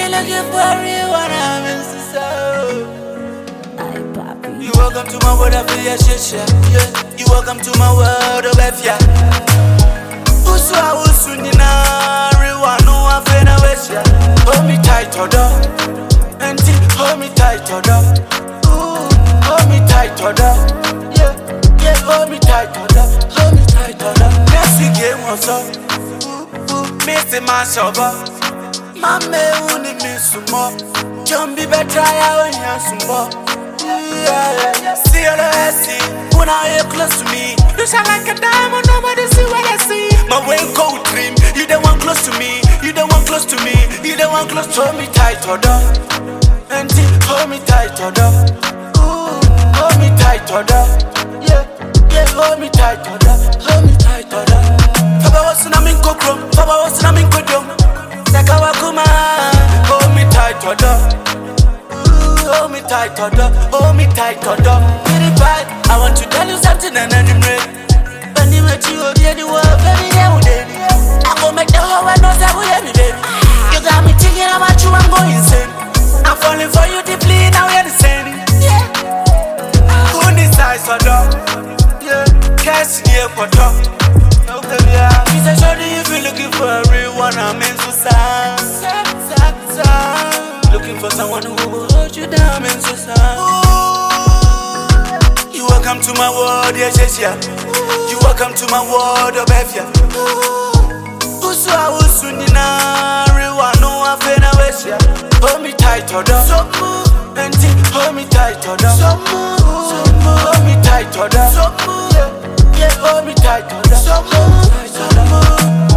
looking for everyone I'm in society. Ay, papi. You welcome to my world of your shit, yeah. You welcome to my world of F, Uswa usunina, everyone know I finna wish ya. Hold me tight, oda. Auntie, hold me tight, oda. Ooh, hold me tight, oda. Yeah, yeah, hold me tight, oda. Hold me tight, oda. Next game was up. Missing my sober. Mame uni me sumo. Jumbi betra ya onya sumo. Yeah, see all I see. When I am close to me, you shine like a diamond. Nobody see what I see. My way go dream. You the one close to me. You the one close to me. You the one close to me tight, oda. Auntie, hold me tight, oda. Ooh, hold me tight, oda. Yeah, yeah, hold me tight, oda. Hold me tight, oda. Faba wasuna min kokro. Faba wasuna min kodyo. Sakawa kuma. Hold me tight, oda. Hold me tight, oda. Hold me tight, oda. Pretty bad. I want to tell you something and I'm ready. When you met you, you're the world, baby, I go make the whole world know that we have me, baby. You got me thinking about you, I'm going insane. I'm falling for you deeply, now you're the same. Yeah. Who decides, oda? Yeah. Cash in here, oda. Okay, yeah. He said, shorty, if you're looking for a real one, I'm in society. Looking for someone who will hold you down, in society. You welcome to my world, yeah. You welcome to my world of F, Uswa usunina, everyone know I finna wish ya. Hold me tight, oda. Auntie, hold me tight, oda. Hold me tight, oda. Yeah, hold me tight, oda. Hold me tight, oda.